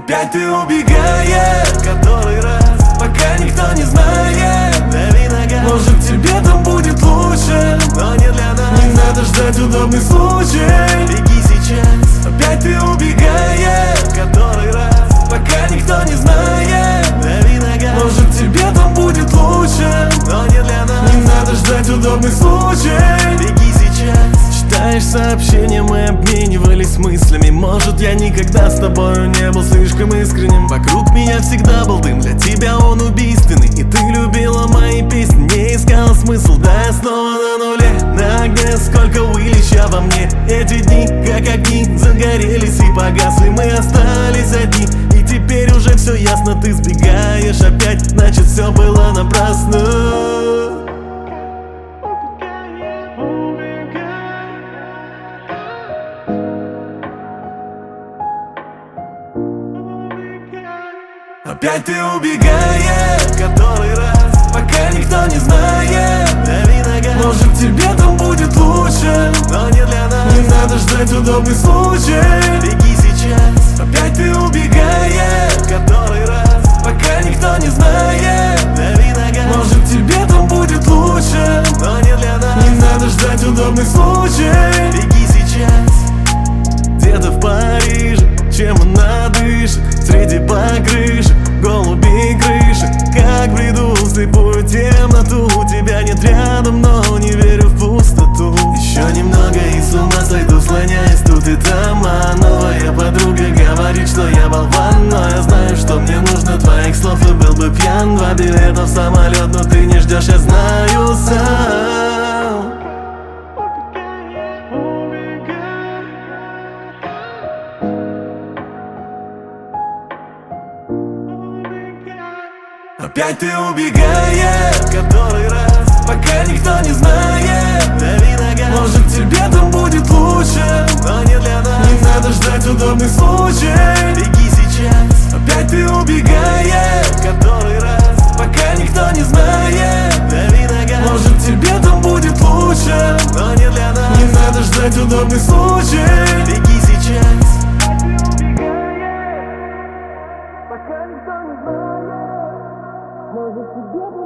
Опять ты убегаешь, который раз, пока никто не знает. Дави на газ, может тебе там будет лучше, но не для нас. Не надо ждать удобный случай, беги сейчас. Опять ты убегаешь, который раз, пока никто не знает. Дави на газ, может тебе там будет лучше, но не для нас. Не надо ждать удобный случай, беги сейчас. Читаешь сообщения, мы обменивались мыслями. Может, я никогда с тобою не был слишком искренним. Вокруг меня всегда был дым, для тебя он убийственный. И ты любила мои песни, не искала смысл. Да, я снова на нуле, на огне, сколько Уиллича во мне. Эти дни, как огни, загорелись и погасли. Мы остались одни, и теперь уже все ясно. Ты сбегаешь опять, значит все было напрасно. Опять ты убегаешь, который раз, пока никто не знает. Дави на газ, может тебе там будет лучше, но не для нас. Не надо ждать удобный случай, беги сейчас. Опять ты убегаешь, который раз, пока никто не знает. Дави на газ, может тебе там будет лучше, но не для нас. Не надо ждать удобный случай, беги сейчас. Где-то в Париже, чем она дышит, среди покрышек, голуби крыши. Как бреду в слепую темноту, тебя нет рядом, но не верю в пустоту. Еще немного и с ума сойду, слоняясь тут и там. А новая подруга говорит, что я болван, но я знаю, что мне нужно твоих слов и был бы пьян. 2 билета в самолет, но ты не ждешь, я знаю сам. Опять ты убегаешь, который раз, пока никто не знает. Дави на газ, может тебе там будет лучше, но не для нас. Не надо ждать удобный случай, беги сейчас. Опять ты убегаешь, который раз, пока никто не знает. Дави на газ, может тебе там будет лучше, но не для нас. Не надо ждать удобный случай, беги сейчас. Пока никто не знает, может тебе